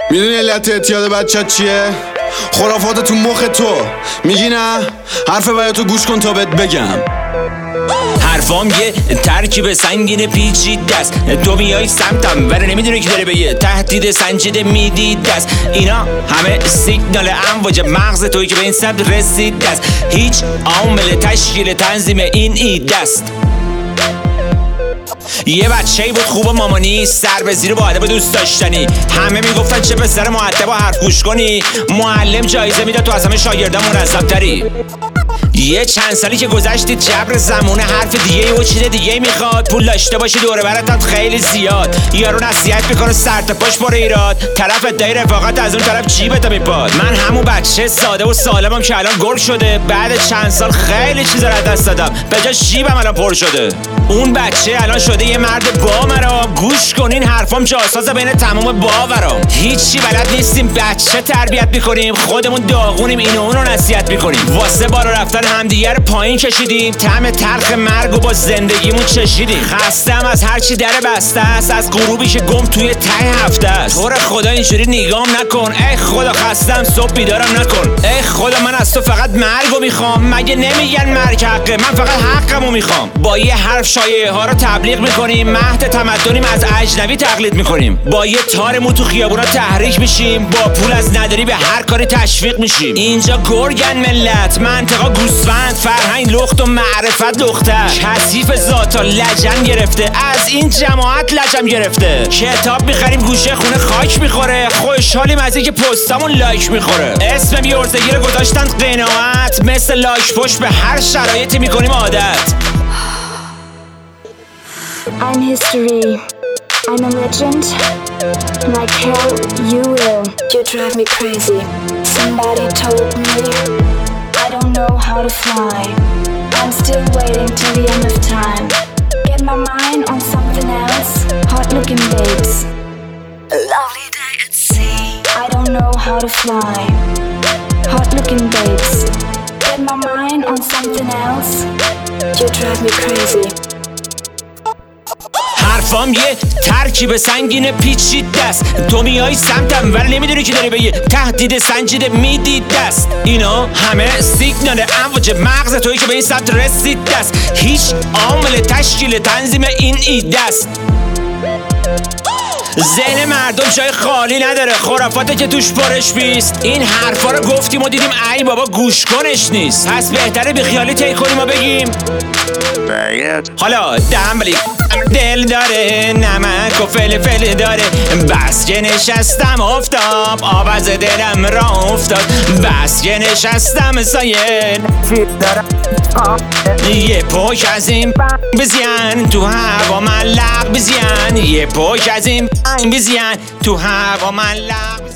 میدونی علت اعتیاد بچت چیه؟ خرافات تو مخ تو. میگی نه؟ حرف بیاتو گوش کن تا بهت بگم. حرفام یه ترکیب سنگین پیچیده است. تو میای سمتم ولی نمیدونی که داره به یه تهدید سنجیده میدید است. اینا همه سیگنال امواج مغز توی که به این سمت رسیده است. هیچ عامل تشکیل تنظیم این ایده است. یه بچه‌ای بود خوب و مامانی، سر به زیر با ادب و دوست داشتنی. همه میگفتن چه پسر مؤدب و حرف گوش کنی. معلم جایزه میداد تو از همه شاگردا منظم‌تری. یه چند سالی که گذشتید جبر زمونه حرف دیگه و چیز دیگه میخواد. پول داشته باشی دوره براتت خیلی زیاد. یارو نصیحت میکنه سر تا پاش پر ایراد. طرف ادعای رفاقت از اون طرف جیبت میپاد. من همون بچه ساده و سالمم که الان گل شده. بعد چند سال خیلی چیزا رو از دست دادم، به جاش جیبم الان پر شده. اون بچه الان شده یه مرد با مرام. گوش کنین حرفام جاساز بین تمام باورام. هیچی بلد نیستیم، بچه تربیت میکنیم، خودمون داغونیم، اینو اونو نصیحت میکنیم. واسه بالا رفتن همدیگه رو پایین کشیدیم، طعم تلخ مرگ و با زندگیمون چشیدیم. خستم از هرچی در بسته است، از غروبی که گم توی ته هفته است. تو رو خدا اینجوری نگام نکن، ای خدا خستم صبح بیدارم نکن. ای خدا من از تو فقط مرگو میخوام. مگه نمیگن مرگ حقه؟ من فقط حقمو میخوام. با یه حرف شایعه ها رو تبلیغ میکنیم، مهد تمدنیم از اجنبی تقلید میکنیم. با یه تار مو تو خیابونا تحریک میشیم، با پول از نداری به هر کاری تشویق میشیم. اینجا گرگن ملت، منطقه گوسفند، فرهنگ لخت و معرفت لختر. کثیف ذاتا لجن گرفته، از این جماعت لجم گرفته. کتاب میخریم گوشه خونه خاک میخوره، خوشحالیم از اینکه پستامون لایک میخوره. اسم بیورزگی رو گذاشتن قناعت، مثل لایک پشت به هر شرایطی میکنیم عادت. I'm history. I'm a legend. Like hell, you will. You drive me crazy. Somebody told me I don't know how to fly. I'm still waiting till the end of time. Get my mind on something else. Hot looking babes. A lovely day at sea. I don't know how to fly. Hot looking babes. Get my mind on something else. You drive me crazy. حرفام یه ترکیب سنگین پیچیده است. تو میای سمتم ولی نمیدونی که داری به یه تهدید سنجیده میدید است. اینا همه سیگنال امواج مغز توی که به این سمت رسیده است. هیچ عامل تشکیل تنظیم این ایده است. ذهن مردم جای خالی نداره، خرافاته که توش پرش بیست. این حرفا رو گفتیم و دیدیم ای بابا گوش کنش نیست. پس بهتره بی خیالی طی کنیم و بگیم حالا دنبلی دل داره، نمک و فلفل داره. بس که نشستم افتاب، آب از دلم را افتاد. بس که نشستم سایه نفید دارم. یه پوک از این بزین تو هوا من لق بزین. یه پوک از این بزین تو هوا من لق